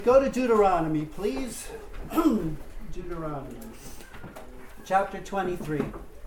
Go to Deuteronomy, please. Deuteronomy, chapter 23.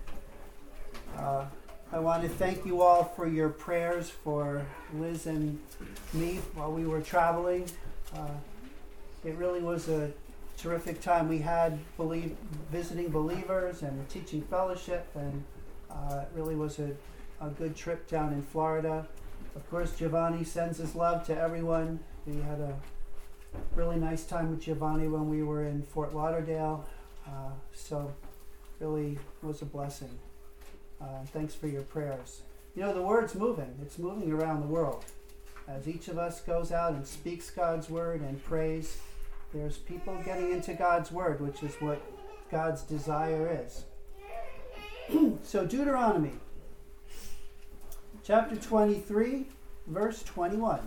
I want to thank you all for your prayers for Liz and me while we were traveling. It really was a terrific time. We had visiting believers and teaching fellowship, and it really was a good trip down in Florida. Of course, Giovanni sends his love to everyone. We had a really nice time with Giovanni when we were in Fort Lauderdale. So really was a blessing. Thanks for your prayers. You know, the word's moving. It's moving around the world. As each of us goes out and speaks God's word and prays, there's people getting into God's word, which is what God's desire is. So Deuteronomy, chapter 23, verse 21.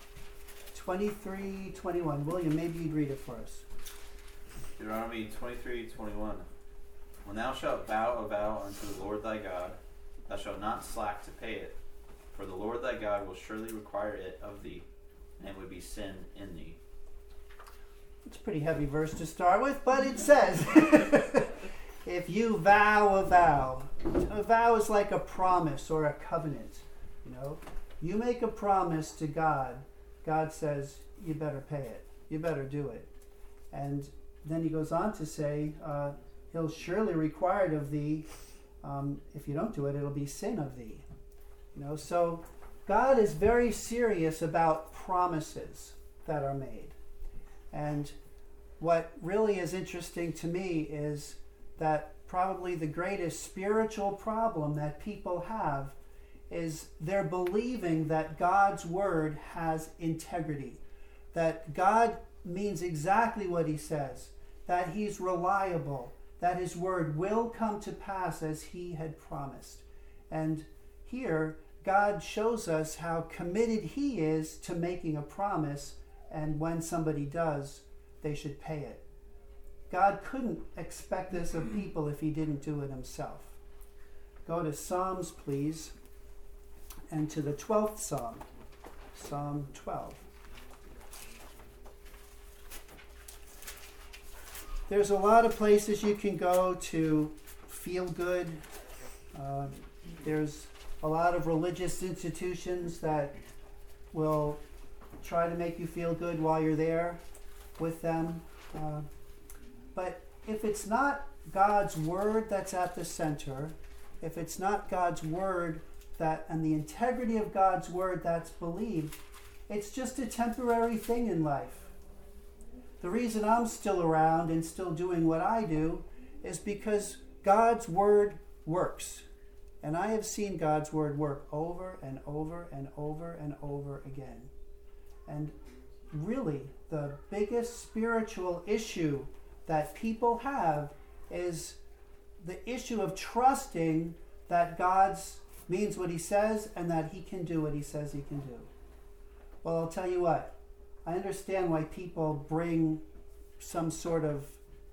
23:21. William, maybe you'd read it for us. Deuteronomy 23:21. When thou shalt vow a vow unto the Lord thy God, thou shalt not slack to pay it, for the Lord thy God will surely require it of thee, and it would be sin in thee. It's a pretty heavy verse to start with, but it says, if you vow a vow is like a promise or a covenant. You know, you make a promise to God. God says, you better pay it. You better do it. And then he goes on to say, he'll surely require it of thee. If you don't do it, it'll be sin of thee. You know, so God is very serious about promises that are made. And what really is interesting to me is that probably the greatest spiritual problem that people have is they're believing that God's word has integrity, that God means exactly what he says, that he's reliable, that his word will come to pass as he had promised. And here, God shows us how committed he is to making a promise, and when somebody does, they should pay it. God couldn't expect this of people if he didn't do it himself. Go to Psalms, please. And to the 12th Psalm, Psalm 12. There's a lot of places you can go to feel good. There's a lot of religious institutions that will try to make you feel good while you're there with them. But if it's not God's word that's at the center, if it's not God's word and the integrity of God's word that's believed, it's just a temporary thing in life. The reason I'm still around and still doing what I do is because God's word works. And I have seen God's word work over and over and over and over again. And really, the biggest spiritual issue that people have is the issue of trusting that God's means what he says and that he can do what he says he can do. Well, I'll tell you what. I understand why people bring some sort of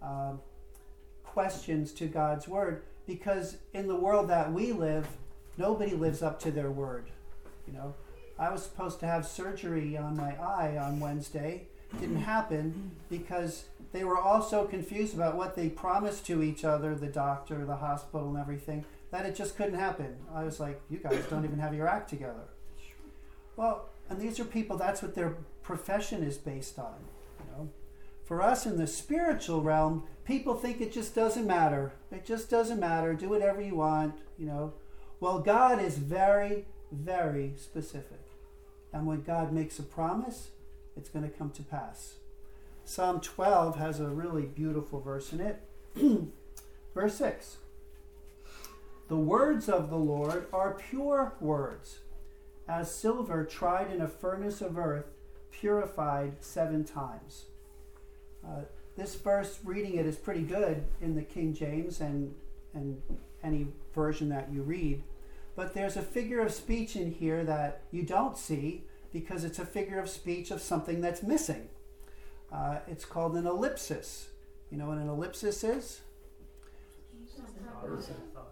questions to God's word, because in the world that we live, nobody lives up to their word. You know, I was supposed to have surgery on my eye on Wednesday. Didn't happen because they were all so confused about what they promised to each other, the doctor, the hospital, and everything, that it just couldn't happen. I was like, you guys don't even have your act together. Well, and these are people, that's what their profession is based on. You know, for us in the spiritual realm, people think it just doesn't matter. It just doesn't matter. Do whatever you want, you know. Well, God is very, very specific. And when God makes a promise, it's going to come to pass. Psalm 12 has a really beautiful verse in it. Verse 6. The words of the Lord are pure words, as silver tried in a furnace of earth, purified 7 times. This verse, reading it, is pretty good in the King James and any version that you read. But there's a figure of speech in here that you don't see because it's a figure of speech of something that's missing. It's called an ellipsis. You know what an ellipsis is? Yes, ...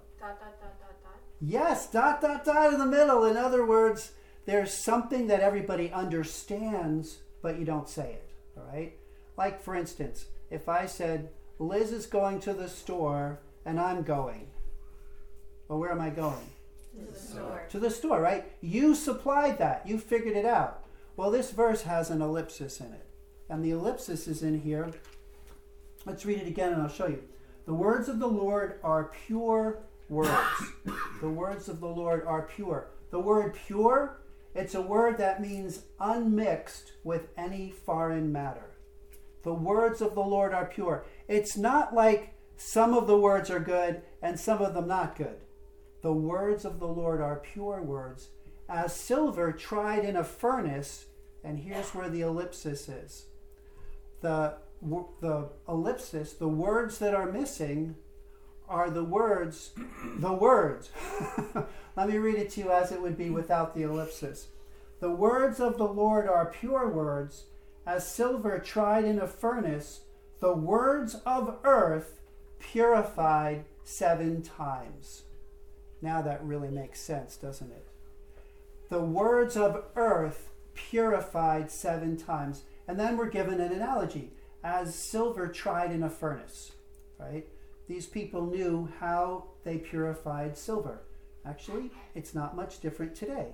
in the middle. In other words, there's something that everybody understands, but you don't say it. All right? Like, for instance, if I said, Liz is going to the store and I'm going. Well, where am I going? To the store. To the store, right? You supplied that. You figured it out. Well, this verse has an ellipsis in it. And the ellipsis is in here. Let's read it again and I'll show you. The words of the Lord are pure words. The words of the Lord are pure. The word pure, it's a word that means unmixed with any foreign matter. The words of the Lord are pure. It's not like some of the words are good and some of them not good. The words of the Lord are pure words, as silver tried in a furnace, and here's where the ellipsis is. The ellipsis, the words that are missing are the words. Let me read it to you as it would be without the ellipsis. The words of the Lord are pure words, as silver tried in a furnace, the words of earth purified 7 times. Now that really makes sense, doesn't it? The words of earth purified 7 times. And then we're given an analogy, as silver tried in a furnace, right? These people knew how they purified silver. Actually, it's not much different today.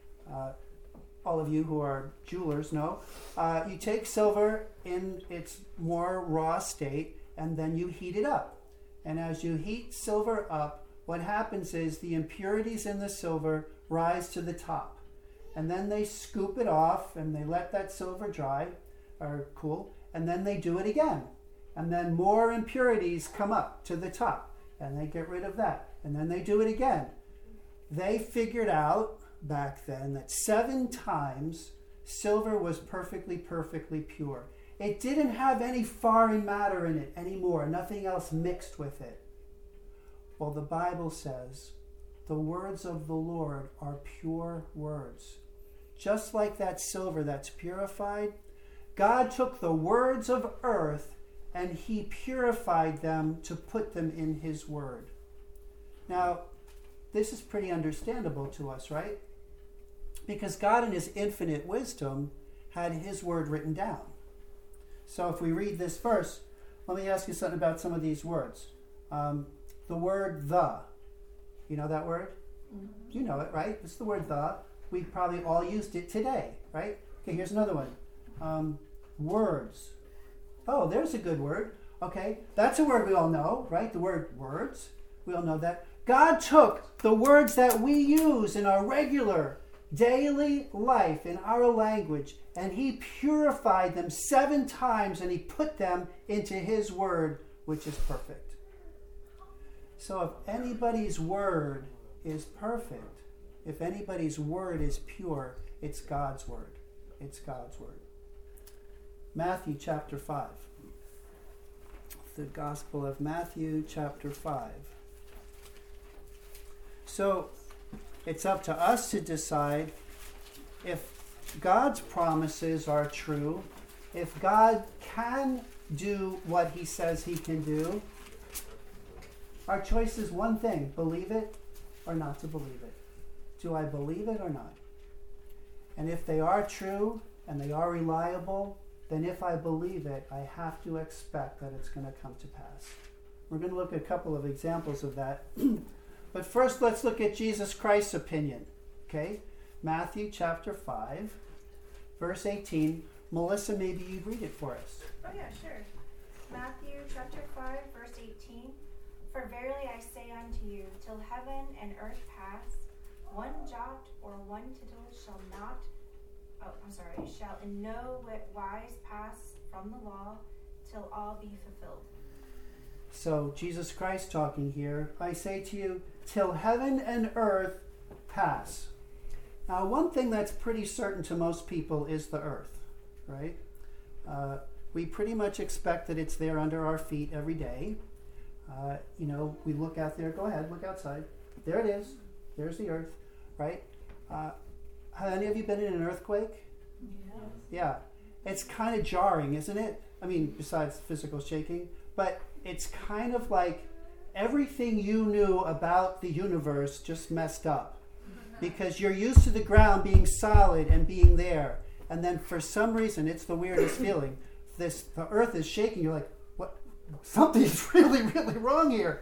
All of you who are jewelers know, you take silver in its more raw state and then you heat it up. And as you heat silver up, what happens is the impurities in the silver rise to the top. And then they scoop it off and they let that silver dry or cool, and then they do it again. And then more impurities come up to the top and they get rid of that. And then they do it again. They figured out back then that 7 times silver was perfectly pure. It didn't have any foreign matter in it anymore, nothing else mixed with it. Well, the Bible says the words of the Lord are pure words. Just like that silver that's purified, God took the words of earth and he purified them to put them in his word. Now, this is pretty understandable to us, right? Because God in his infinite wisdom had his word written down. So if we read this verse, let me ask you something about some of these words. The word the. You know that word? Mm-hmm. You know it, right? It's the word the. We probably all used it today, right? Okay, here's another one. Words. Oh, there's a good word. Okay, that's a word we all know, right? The word words. We all know that. God took the words that we use in our regular daily life, in our language, and he purified them 7 times and he put them into his word, which is perfect. So if anybody's word is perfect, if anybody's word is pure, it's God's word. It's God's word. Matthew chapter 5. The Gospel of Matthew chapter 5. So it's up to us to decide if God's promises are true, if God can do what he says he can do. Our choice is one thing: believe it or not to believe it. Do I believe it or not? And if they are true and they are reliable, then if I believe it, I have to expect that it's going to come to pass. We're going to look at a couple of examples of that. But first, let's look at Jesus Christ's opinion. Okay? Matthew chapter 5, verse 18. Melissa, maybe you'd read it for us. Oh yeah, sure. Matthew chapter 5, verse 18. For verily I say unto you, till heaven and earth pass, one jot or one tittle shall in no wise pass from the law, till all be fulfilled. So Jesus Christ talking here, I say to you, till heaven and earth pass. Now, one thing that's pretty certain to most people is the earth, right? We pretty much expect that it's there under our feet every day. We look out there. Go ahead, look outside. There it is. There's the earth, right? Have any of you been in an earthquake? Yes. Yeah. It's kind of jarring, isn't it? I mean, besides physical shaking. But it's kind of like everything you knew about the universe just messed up. Because you're used to the ground being solid and being there. And then for some reason, it's the weirdest feeling. the earth is shaking. You're like, what? Something's really, really wrong here.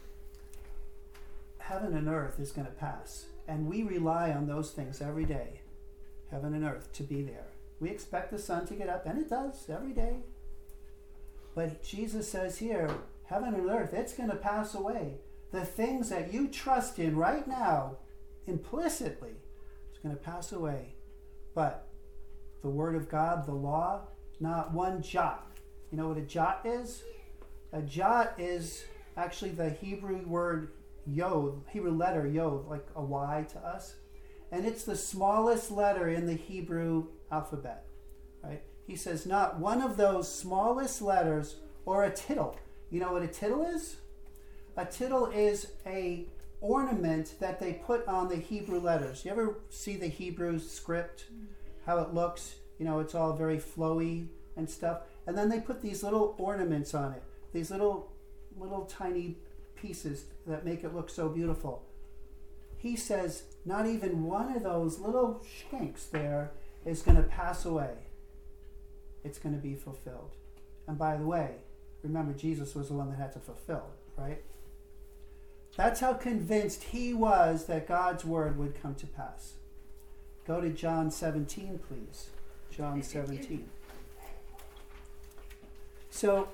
Heaven and earth is going to pass. And we rely on those things every day. Heaven and earth to be there. We expect the sun to get up, and it does every day. But Jesus says here, heaven and earth, it's going to pass away. The things that you trust in right now, implicitly, it's going to pass away. But the Word of God, the law, not one jot. You know what a jot is? A jot is actually the Hebrew word yod, Hebrew letter yod, like a Y to us. And it's the smallest letter in the Hebrew alphabet. Right? He says not one of those smallest letters or a tittle. You know what a tittle is? A tittle is a ornament that they put on the Hebrew letters. You ever see the Hebrew script? How it looks? You know, it's all very flowy and stuff. And then they put these little ornaments on it. These little tiny pieces that make it look so beautiful. He says not even one of those little skinks there is going to pass away. It's going to be fulfilled. And by the way, remember Jesus was the one that had to fulfill it, right? That's how convinced he was that God's word would come to pass. Go to John 17, please. John 17. So,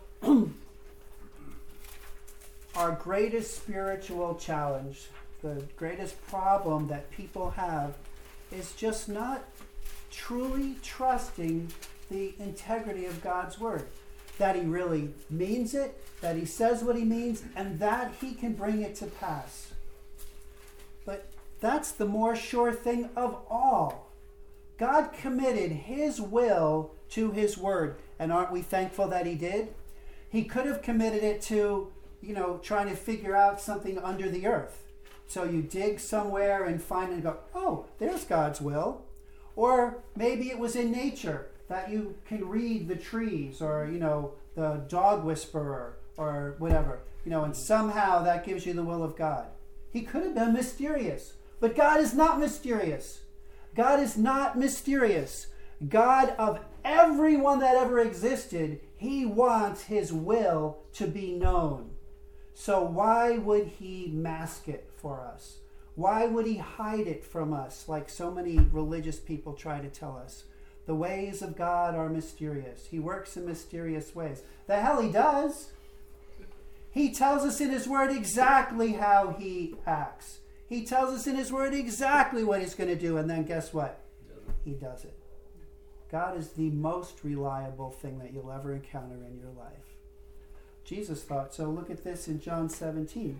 our greatest spiritual challenge, the greatest problem that people have, is just not truly trusting the integrity of God's word. That he really means it, that he says what he means, and that he can bring it to pass. But that's the more sure thing of all. God committed his will to his word. And aren't we thankful that he did? He could have committed it to, trying to figure out something under the earth. So you dig somewhere and find and go, oh, there's God's will. Or maybe it was in nature that you can read the trees or, the dog whisperer or whatever, and somehow that gives you the will of God. He could have been mysterious, but God is not mysterious. God is not mysterious. God, of everyone that ever existed, he wants his will to be known. So why would he mask it for us? Why would he hide it from us like so many religious people try to tell us? The ways of God are mysterious. He works in mysterious ways. The hell he does. He tells us in his word exactly how he acts. He tells us in his word exactly what he's going to do. And then guess what? He does it. God is the most reliable thing that you'll ever encounter in your life. Jesus thought so. Look at this in John 17.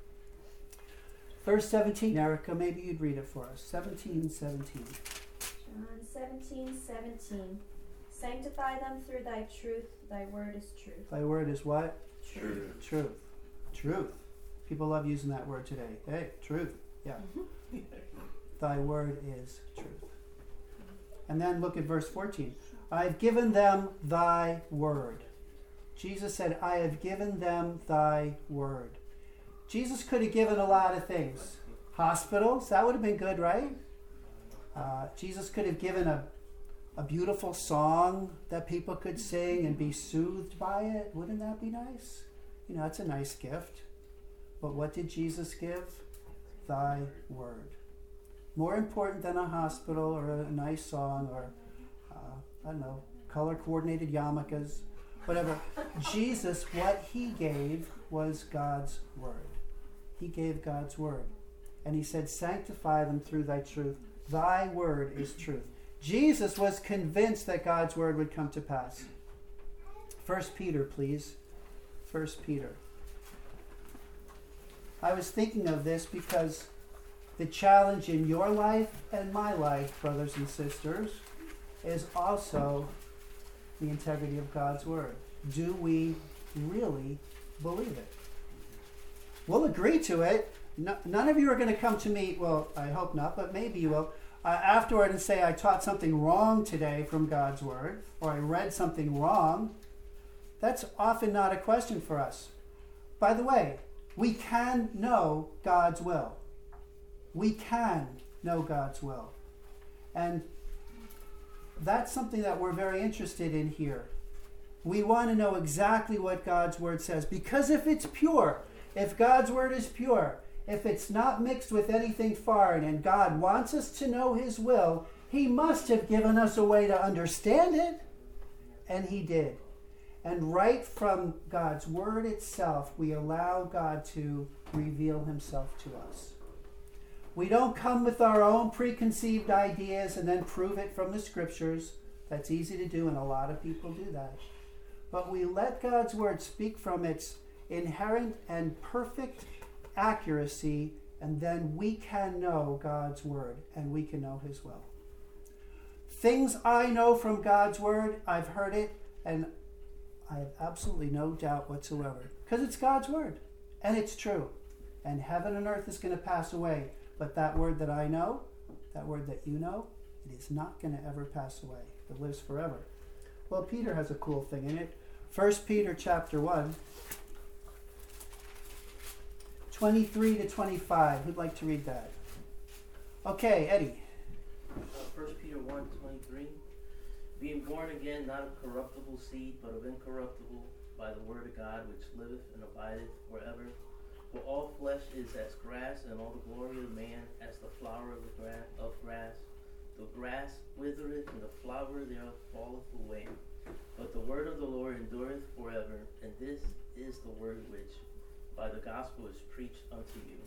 Verse 17. Erica, maybe you'd read it for us. 17:17. John 17:17. Sanctify them through thy truth. Thy word is truth. Thy word is what? Truth. Truth. Truth. People love using that word today. Hey, truth. Yeah. Thy word is truth. And then look at verse 14. I have given them thy word. Jesus said, I have given them thy word. Jesus could have given a lot of things. Hospitals, that would have been good, right? Jesus could have given a beautiful song that people could sing and be soothed by it. Wouldn't that be nice? It's a nice gift. But what did Jesus give? Thy word. More important than a hospital or a nice song or, color-coordinated yarmulkes, whatever. Jesus, what he gave was God's word. He gave God's word. And he said, sanctify them through thy truth. Thy word is truth. Jesus was convinced that God's word would come to pass. 1 Peter, please. 1 Peter. I was thinking of this because the challenge in your life and my life, brothers and sisters, is also the integrity of God's word. Do we really believe it? We'll agree to it. None of you are going to come to me, well, I hope not, but maybe you will, afterward and say, I taught something wrong today from God's word, or I read something wrong. That's often not a question for us. By the way, we can know God's will. We can know God's will. And that's something that we're very interested in here. We want to know exactly what God's word says, because if it's pure, if God's word is pure, if it's not mixed with anything foreign, and God wants us to know his will, he must have given us a way to understand it. And he did. And right from God's word itself, we allow God to reveal himself to us. We don't come with our own preconceived ideas and then prove it from the scriptures. That's easy to do, and a lot of people do that. But we let God's word speak from its inherent and perfect accuracy, and then we can know God's word, and we can know his will. Things I know from God's word, I've heard it, and I have absolutely no doubt whatsoever, because it's God's word, and it's true. And heaven and earth is going to pass away, but that word that I know, that word that you know, it is not going to ever pass away. It lives forever. Well, Peter has a cool thing in it. 1 Peter chapter 1, 23 to 25. Who'd like to read that? Okay, Eddie. 1 Peter 1:23. Being born again, not of corruptible seed, but of incorruptible, by the word of God, which liveth and abideth forever. For all flesh is as grass, and all the glory of man as the flower of the grass. The grass withereth, and the flower thereof falleth away. But the word of the Lord endureth forever. And this is the word which by the gospel is preached unto you.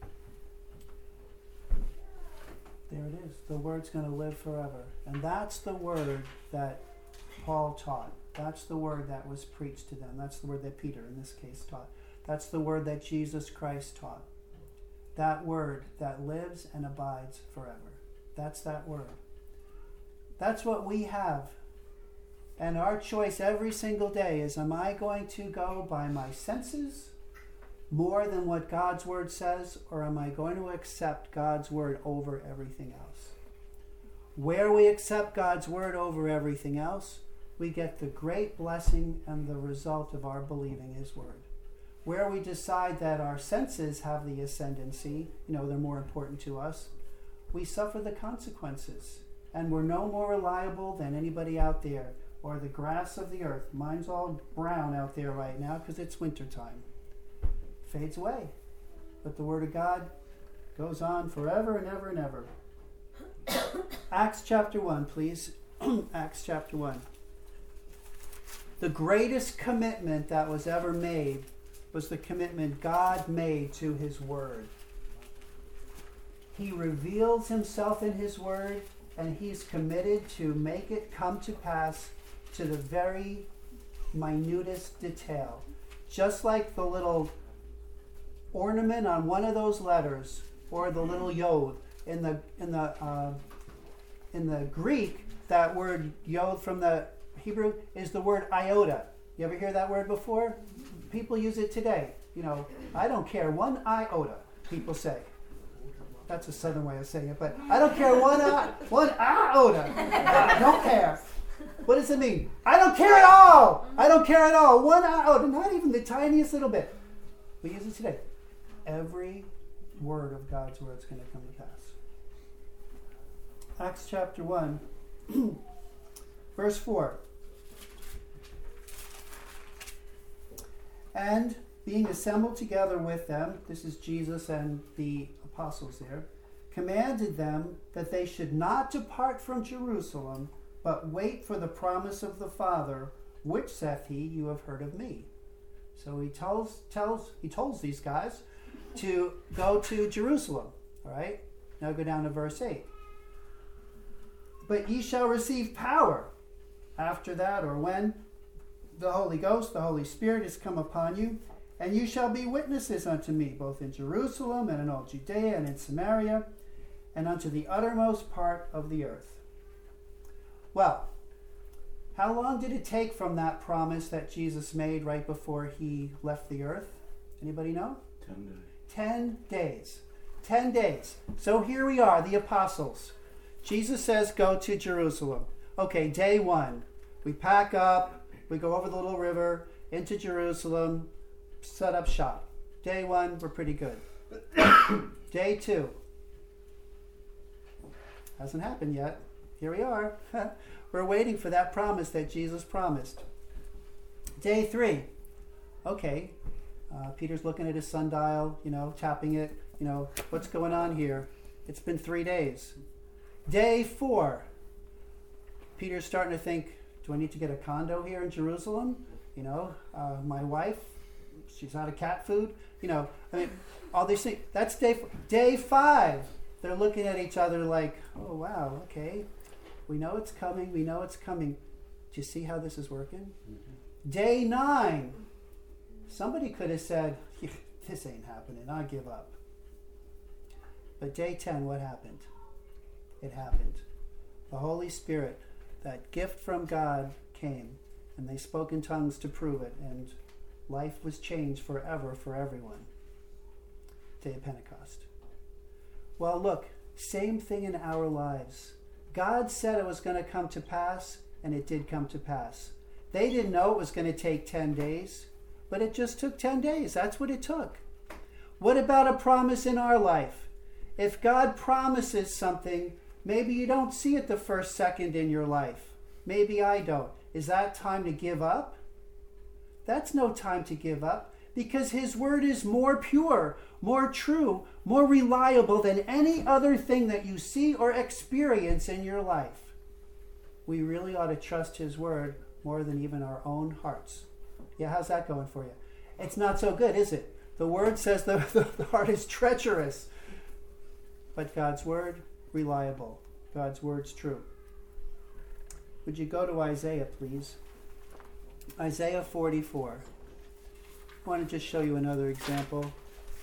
There it is. The word's going to live forever. And that's the word that Paul taught. That's the word that was preached to them. That's the word that Peter, in this case, taught. That's the word that Jesus Christ taught. That word that lives and abides forever. That's that word. That's what we have. And our choice every single day is, am I going to go by my senses more than what God's word says, or am I going to accept God's word over everything else? Where we accept God's word over everything else, we get the great blessing and the result of our believing his word. Where we decide that our senses have the ascendancy, they're more important to us, we suffer the consequences. And we're no more reliable than anybody out there, or the grass of the earth. Mine's all brown out there right now because it's wintertime. Fades away. But the word of God goes on forever and ever and ever. Acts chapter 1, please. Acts chapter 1. The greatest commitment that was ever made was the commitment God made to his word. He reveals himself in his word, and he's committed to make it come to pass to the very minutest detail. Just like the little ornament on one of those letters, or the little yod. In the Greek, that word yod from the Hebrew is the word iota. You ever hear that word before? People use it today. I don't care one iota, people say. That's a southern way of saying it, but I don't care one iota. I don't care. What does it mean? I don't care at all. I don't care at all. One iota, not even the tiniest little bit. We use it today. Every word of God's word is going to come to pass. Acts chapter 1, verse 4. And being assembled together with them, this is Jesus and the apostles there, commanded them that they should not depart from Jerusalem, but wait for the promise of the Father, which saith he, you have heard of me. So he tells these guys to go to Jerusalem. All right? Now go down to verse 8. But ye shall receive power after that, or when the Holy Ghost, the Holy Spirit is come upon you, and you shall be witnesses unto me, both in Jerusalem and in all Judea and in Samaria, and unto the uttermost part of the earth. Well, how long did it take from that promise that Jesus made right before he left the earth? Anybody know? 10 days. 10 days. 10 days. So here we are, the apostles. Jesus says, go to Jerusalem. Okay, day 1. We pack up, we go over the little river, into Jerusalem, set up shop. Day 1, we're pretty good. Day 2. Hasn't happened yet. Here we are. We're waiting for that promise that Jesus promised. Day 3. Okay. Peter's looking at his sundial, tapping it. What's going on here? It's been 3 days. Day 4. Peter's starting to think, do I need to get a condo here in Jerusalem? My wife, she's out of cat food. All these things. That's day 4. Day 5. They're looking at each other like, oh, wow, okay. We know it's coming. We know it's coming. Do you see how this is working? Mm-hmm. Day 9. Somebody could have said, this ain't happening. I give up. But day 10, what happened? It happened. The Holy Spirit, that gift from God, came, and they spoke in tongues to prove it, and life was changed forever for everyone. Day of Pentecost. Well, look, same thing in our lives. God said it was going to come to pass, and it did come to pass. They didn't know it was going to take 10 days, but it just took 10 days. That's what it took. What about a promise in our life? If God promises something, maybe you don't see it the first second in your life. Maybe I don't. Is that time to give up? That's no time to give up, because His word is more pure, more true, more reliable than any other thing that you see or experience in your life. We really ought to trust His word more than even our own hearts. Yeah, how's that going for you? It's not so good, is it? The word says the heart is treacherous. But God's word, reliable. God's word's true. Would you go to Isaiah, please? Isaiah 44. I want to just show you another example.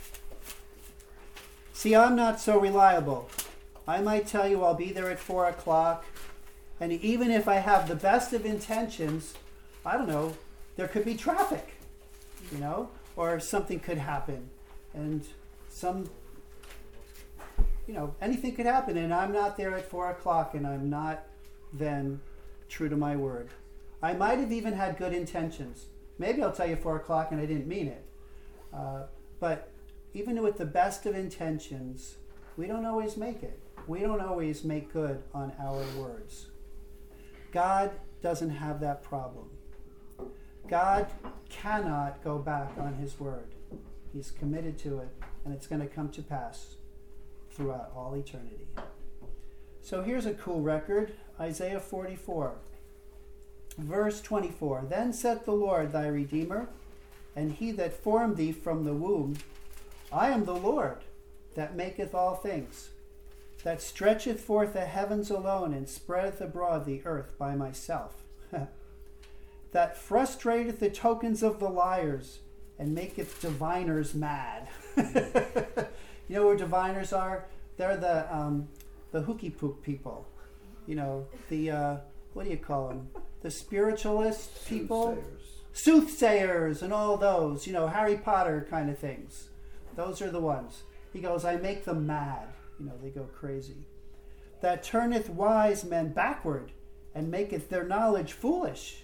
See, I'm not so reliable. I might tell you I'll be there at 4 o'clock, and even if I have the best of intentions, I don't know, there could be traffic, or something could happen, and anything could happen, and I'm not there at 4 o'clock, and I'm not then true to my word. I might have even had good intentions. Maybe I'll tell you 4 o'clock and I didn't mean it. But even with the best of intentions, we don't always make it. We don't always make good on our words. God doesn't have that problem. God cannot go back on His word. He's committed to it, and it's going to come to pass throughout all eternity. So here's a cool record, Isaiah 44. Verse 24, Then saith the Lord thy Redeemer, and He that formed thee from the womb, I am the Lord, that maketh all things, that stretcheth forth the heavens alone, and spreadeth abroad the earth by myself, that frustrateth the tokens of the liars, and maketh diviners mad. You know where diviners are? They're the hooky pook people. What do you call them? The spiritualist people? Soothsayers and all those, Harry Potter kind of things. Those are the ones. He goes, I make them mad. They go crazy. That turneth wise men backward, and maketh their knowledge foolish.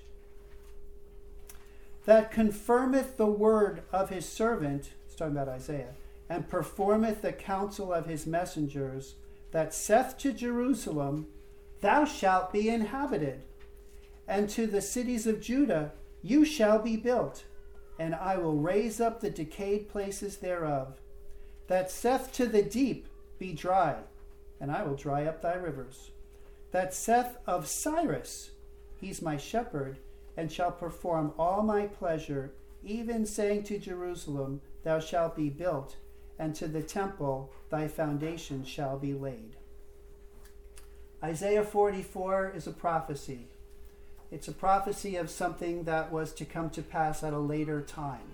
That confirmeth the word of His servant, it's talking about Isaiah, and performeth the counsel of His messengers, that saith to Jerusalem, Thou shalt be inhabited, and to the cities of Judah, You shall be built, and I will raise up the decayed places thereof. That saith to the deep, Be dry, and I will dry up thy rivers. That saith of Cyrus, He's my shepherd, and shall perform all my pleasure, even saying to Jerusalem, Thou shalt be built, and to the temple thy foundation shall be laid. Isaiah 44 is a prophecy. It's a prophecy of something that was to come to pass at a later time.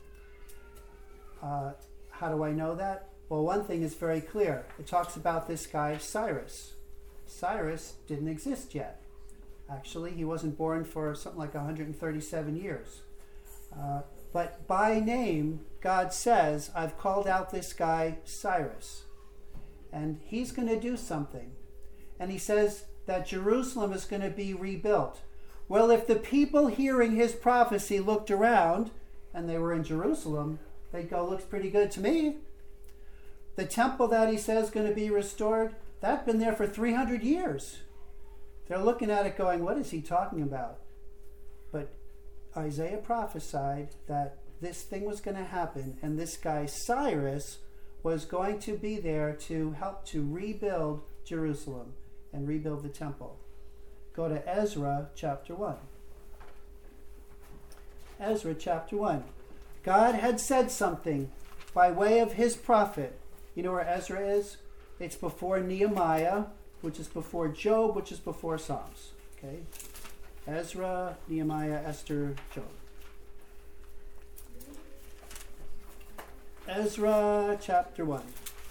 How do I know that? Well, one thing is very clear. It talks about this guy, Cyrus. Cyrus didn't exist yet. Actually, he wasn't born for something like 137 years. But by name, God says, I've called out this guy, Cyrus. And he's going to do something. And he says that Jerusalem is going to be rebuilt. Well, if the people hearing his prophecy looked around and they were in Jerusalem, they'd go, looks pretty good to me. The temple that he says is going to be restored, that's been there for 300 years. They're looking at it going, what is he talking about? But Isaiah prophesied that this thing was going to happen, and this guy Cyrus was going to be there to help to rebuild Jerusalem and rebuild the temple. Go to Ezra chapter 1. Ezra chapter 1. God had said something by way of his prophet. You know where Ezra is? It's before Nehemiah, which is before Job, which is before Psalms. Okay? Ezra, Nehemiah, Esther, Job. Ezra chapter 1.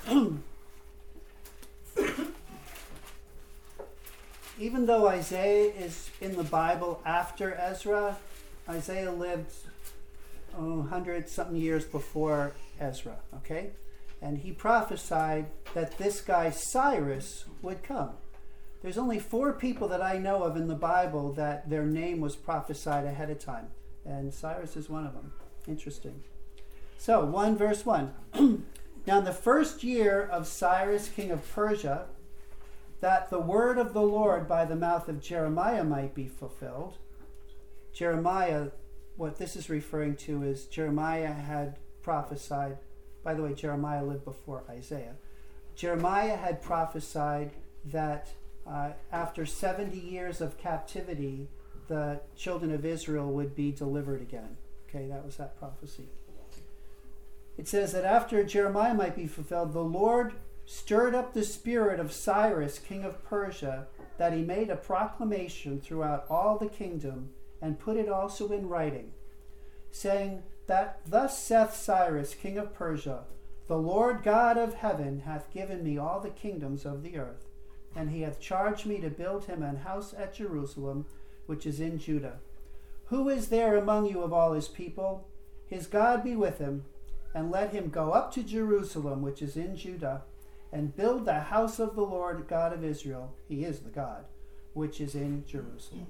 Even though Isaiah is in the Bible after Ezra, Isaiah lived 100-something years before Ezra, okay? And he prophesied that this guy Cyrus would come. There's only 4 people that I know of in the Bible that their name was prophesied ahead of time, and Cyrus is one of them. Interesting. So, 1 verse 1. Now in the first year of Cyrus, king of Persia, that the word of the Lord by the mouth of Jeremiah might be fulfilled. Jeremiah, what this is referring to is Jeremiah had prophesied. By the way, Jeremiah lived before Isaiah. Jeremiah had prophesied that after 70 years of captivity, the children of Israel would be delivered again. Okay, that was that prophecy. It says that after Jeremiah might be fulfilled, the Lord stirred up the spirit of Cyrus, king of Persia, that he made a proclamation throughout all the kingdom and put it also in writing, saying that thus saith Cyrus, king of Persia, the Lord God of heaven hath given me all the kingdoms of the earth, and he hath charged me to build him an house at Jerusalem, which is in Judah. Who is there among you of all his people? His God be with him, and let him go up to Jerusalem, which is in Judah, and build the house of the Lord God of Israel. He is the God, which is in Jerusalem.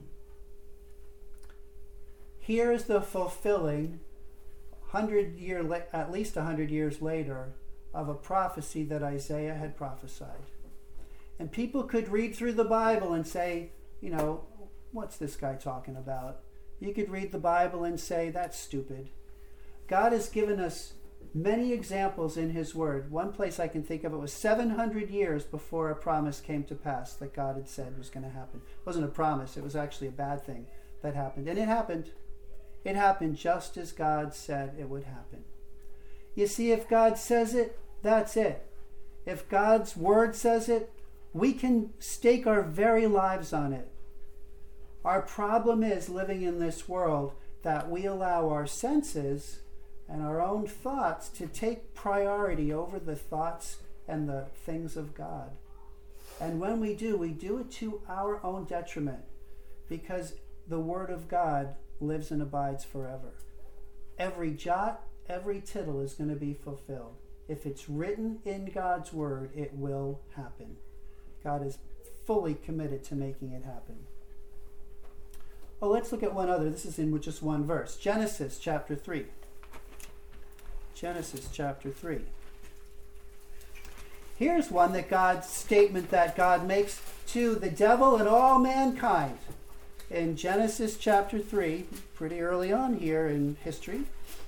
Here is the fulfilling, at least 100 years later, of a prophecy that Isaiah had prophesied. And people could read through the Bible and say, you know, what's this guy talking about? You could read the Bible and say, that's stupid. God has given us many examples in his word. One place I can think of, it was 700 years before a promise came to pass that God had said was going to happen. It wasn't a promise, it was actually a bad thing that happened. And it happened. It happened just as God said it would happen. You see, if God says it, that's it. If God's word says it, we can stake our very lives on it. Our problem is living in this world that we allow our senses and our own thoughts to take priority over the thoughts and the things of God. And when we do it to our own detriment, because the Word of God lives and abides forever. Every jot, every tittle is going to be fulfilled. If it's written in God's Word, it will happen. God is fully committed to making it happen. Oh, let's look at one other. This is in just one verse. Genesis chapter 3. Genesis chapter 3. Here's one that God's statement that God makes to the devil and all mankind. In Genesis chapter 3, pretty early on here in history.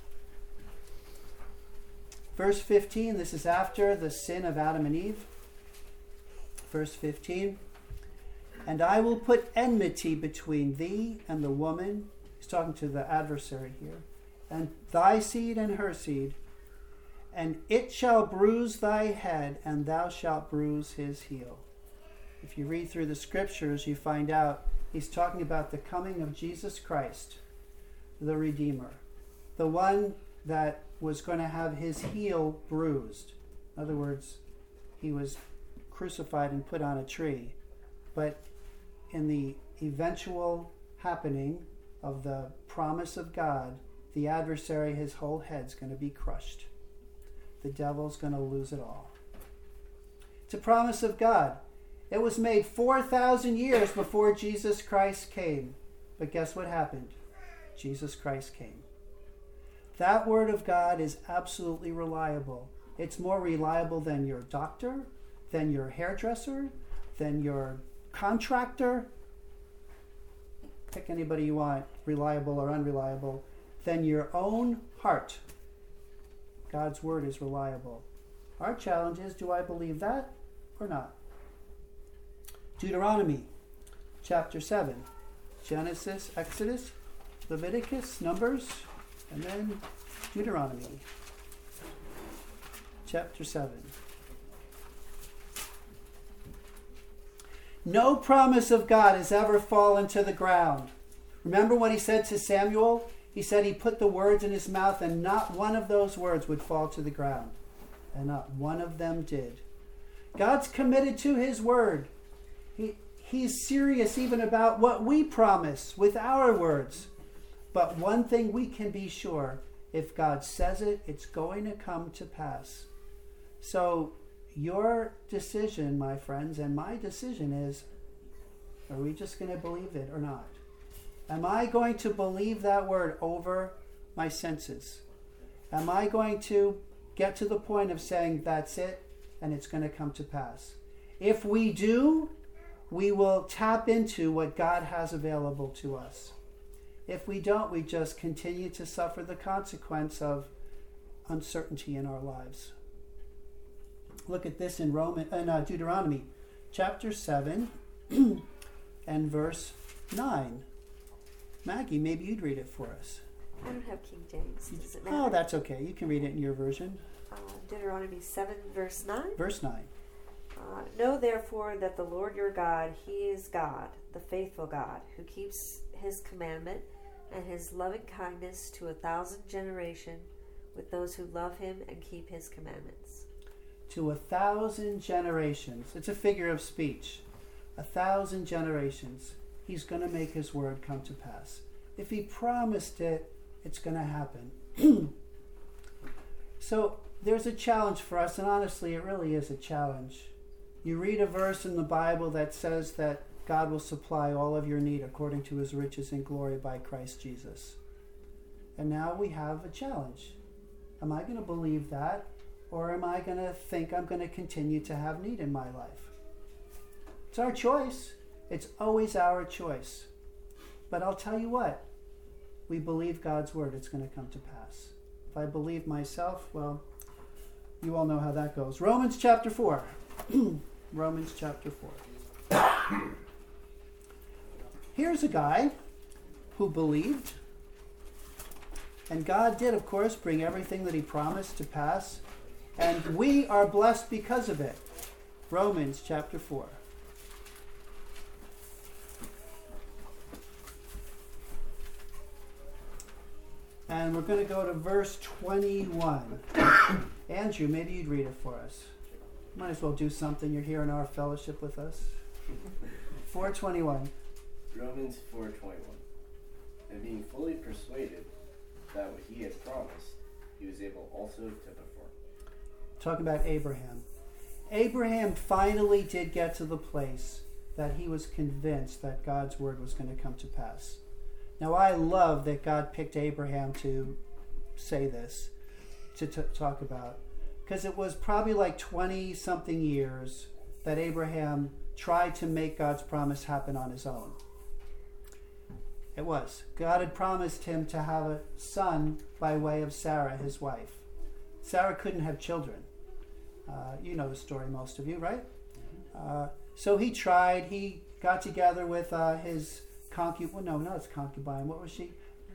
Verse 15, this is after the sin of Adam and Eve. Verse 15, and I will put enmity between thee and the woman. He's talking to the adversary here. And thy seed and her seed, and it shall bruise thy head, and thou shalt bruise his heel. If you read through the scriptures, you find out he's talking about the coming of Jesus Christ, the Redeemer, the one that was going to have his heel bruised. In other words, he was crucified and put on a tree. But in the eventual happening of the promise of God, the adversary, his whole head's going to be crushed. The devil's going to lose it all. It's a promise of God. It was made 4,000 years before Jesus Christ came. But guess what happened? Jesus Christ came. That word of God is absolutely reliable. It's more reliable than your doctor, than your hairdresser, than your contractor. pick anybody you want, reliable or unreliable, then your own heart. God's word is reliable. Our challenge is, do I believe that or not? Deuteronomy chapter 7. Genesis, Exodus, Leviticus, Numbers, and then Deuteronomy chapter 7. No promise of God has ever fallen to the ground. Remember what he said to Samuel? He said he put the words in his mouth and not one of those words would fall to the ground. And not one of them did. God's committed to his word. He's serious even about what we promise with our words. But one thing we can be sure, if God says it, it's going to come to pass. So your decision, my friends, and my decision is, are we just going to believe it or not? Am I going to believe that word over my senses? Am I going to get to the point of saying, that's it, and it's going to come to pass? If we do, we will tap into what God has available to us. If we don't, we just continue to suffer the consequence of uncertainty in our lives. Look at this in Deuteronomy chapter 7 and verse 9. Maggie, maybe you'd read it for us. I don't have King James. Does it matter? Oh, that's okay. You can read it in your version. Deuteronomy 7, verse 9. Verse 9. Know therefore that the Lord your God, he is God, the faithful God, who keeps his commandment and his loving kindness to 1,000 generations with those who love him and keep his commandments. To 1,000 generations. It's a figure of speech. 1,000 generations. He's going to make his word come to pass. If he promised it, it's going to happen. So there's a challenge for us, and honestly, it really is a challenge. You read a verse in the Bible that says that God will supply all of your need according to his riches and glory by Christ Jesus. And now we have a challenge. Am I going to believe that? Or am I going to think I'm going to continue to have need in my life? It's our choice. It's always our choice. But I'll tell you what. We believe God's word, it's going to come to pass. If I believe myself, well, you all know how that goes. Romans chapter 4. Romans chapter 4. Here's a guy who believed. And God did, of course, bring everything that he promised to pass. And we are blessed because of it. Romans chapter 4. And we're going to go to verse 21. Andrew, maybe you'd read it for us. Might as well do something. You're here in our fellowship with us. 4:21. Romans 4:21. And being fully persuaded that what he had promised, he was able also to perform. Talking about Abraham. Abraham finally did get to the place that he was convinced that God's word was going to come to pass. Now, I love that God picked Abraham to say this, to talk about, because it was probably like 20-something years that Abraham tried to make God's promise happen on his own. It was. God had promised him to have a son by way of Sarah, his wife. Sarah couldn't have children. You know the story, most of you, right? So he tried. He got together with his concubine. Well, no, not his concubine. What was she?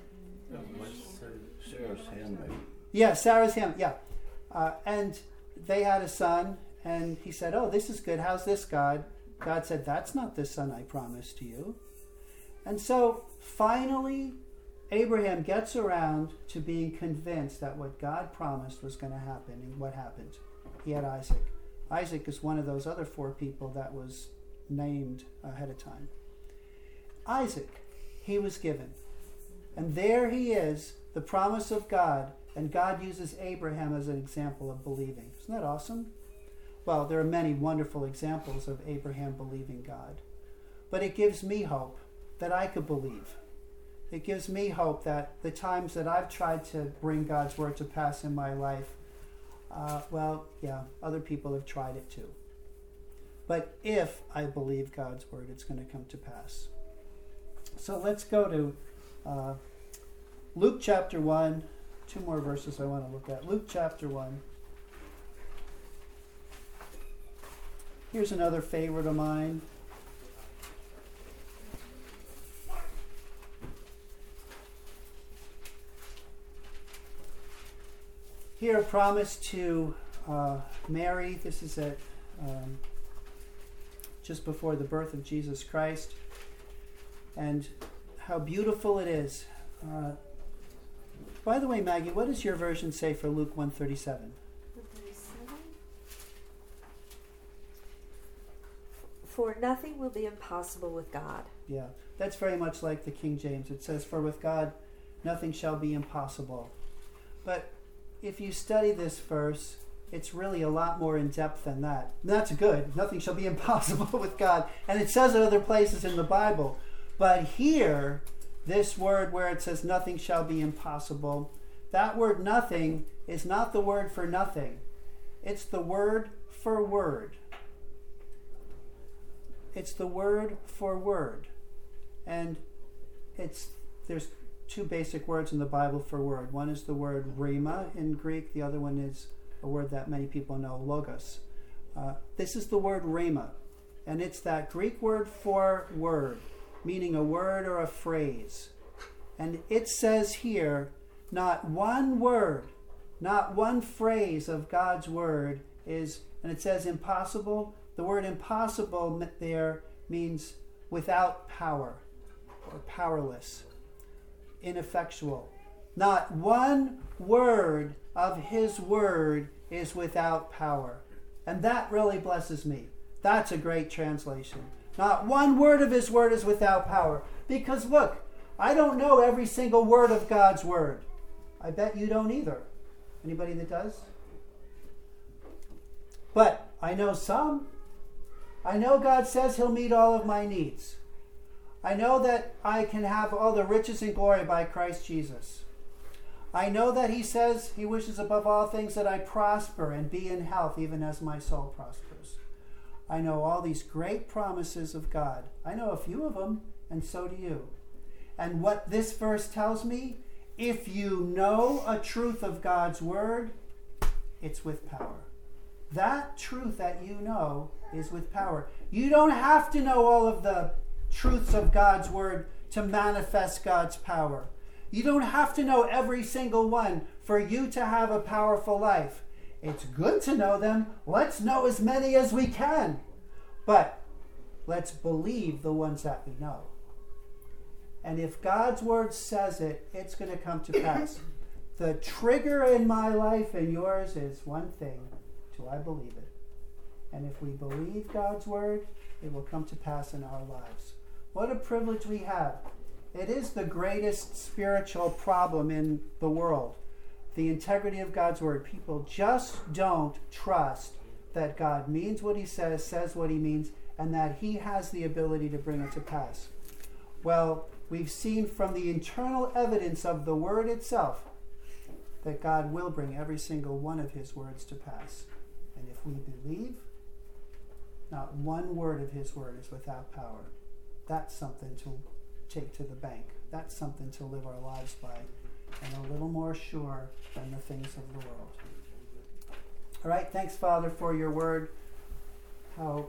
Sarah's handmaid. Yeah, Sarah's handmaid. Yeah. And they had a son, and he said, oh, this is good. How's this, God? God said, that's not the son I promised to you. And so finally, Abraham gets around to being convinced that what God promised was going to happen. And what happened? He had Isaac. Isaac is one of those other 4 people that was named ahead of time. Isaac, he was given. And there he is, the promise of God. And God uses Abraham as an example of believing. Isn't that awesome? Well, there are many wonderful examples of Abraham believing God. But it gives me hope that I could believe. It gives me hope that the times that I've tried to bring God's word to pass in my life, other people have tried it too. But if I believe God's word, it's going to come to pass. So let's go to Luke chapter 1. 2 more verses I want to look at. Luke chapter 1. Here's another favorite of mine. Here, a promise to Mary. This is at just before the birth of Jesus Christ. And how beautiful it is. By the way, Maggie, what does your version say for Luke 137? 137. For nothing will be impossible with God. Yeah, that's very much like the King James. It says, for with God nothing shall be impossible. But if you study this verse, it's really a lot more in depth than that. And that's good. Nothing shall be impossible with God. And it says it other places in the Bible. But here, this word where it says nothing shall be impossible, that word nothing is not the word for nothing. It's the word for word. It's the word for word. And there's two basic words in the Bible for word. One is the word rhema in Greek. The other one is a word that many people know, logos. This is the word rhema. And it's that Greek word for word, meaning a word or a phrase. And it says here, not one word, not one phrase of God's word is, and it says impossible. The word impossible there means without power or powerless, ineffectual. Not one word of his word is without power. And that really blesses me. That's a great translation. Not one word of his word is without power. Because look, I don't know every single word of God's word. I bet you don't either. Anybody that does? But I know some. I know God says he'll meet all of my needs. I know that I can have all the riches and glory by Christ Jesus. I know that he says he wishes above all things that I prosper and be in health even as my soul prospers. I know all these great promises of God. I know a few of them, and so do you. And what this verse tells me, if you know a truth of God's word, it's with power. That truth that you know is with power. You don't have to know all of the truths of God's word to manifest God's power. You don't have to know every single one for you to have a powerful life. It's good to know them. Let's know as many as we can. But let's believe the ones that we know. And if God's word says it, it's going to come to pass. The trigger in my life and yours is one thing: do I believe it? And if we believe God's word, it will come to pass in our lives. What a privilege we have. It is the greatest spiritual problem in the world. The integrity of God's word. People just don't trust that God means what he says what he means, and that he has the ability to bring it to pass. Well, we've seen from the internal evidence of the word itself that God will bring every single one of his words to pass. And if we believe, not one word of his word is without power. That's something to take to the bank. That's something to live our lives by, and a little more sure than the things of the world. All right, thanks, Father, for your word. How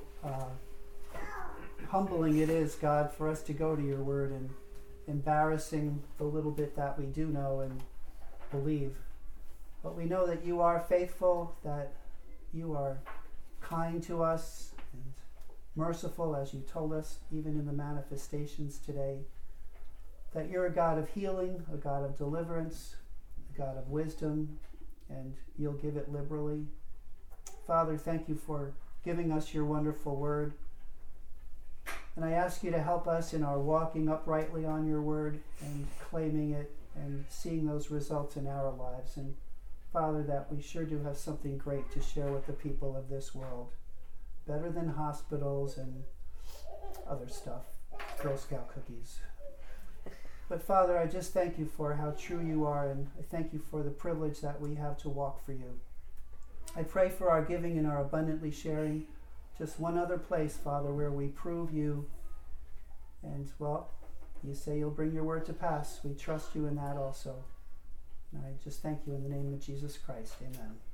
humbling it is, God, for us to go to your word, and embarrassing the little bit that we do know and believe. But we know that you are faithful, that you are kind to us and merciful, as you told us, even in the manifestations today. That you're a God of healing, a God of deliverance, a God of wisdom, and you'll give it liberally. Father, thank you for giving us your wonderful word. And I ask you to help us in our walking uprightly on your word and claiming it and seeing those results in our lives. And Father, that we sure do have something great to share with the people of this world. Better than hospitals and other stuff, Girl Scout cookies. But Father, I just thank you for how true you are, and I thank you for the privilege that we have to walk for you. I pray for our giving and our abundantly sharing. Just one other place, Father, where we prove you. And, well, You say you'll bring your word to pass. We trust you in that also. And I just thank you in the name of Jesus Christ. Amen.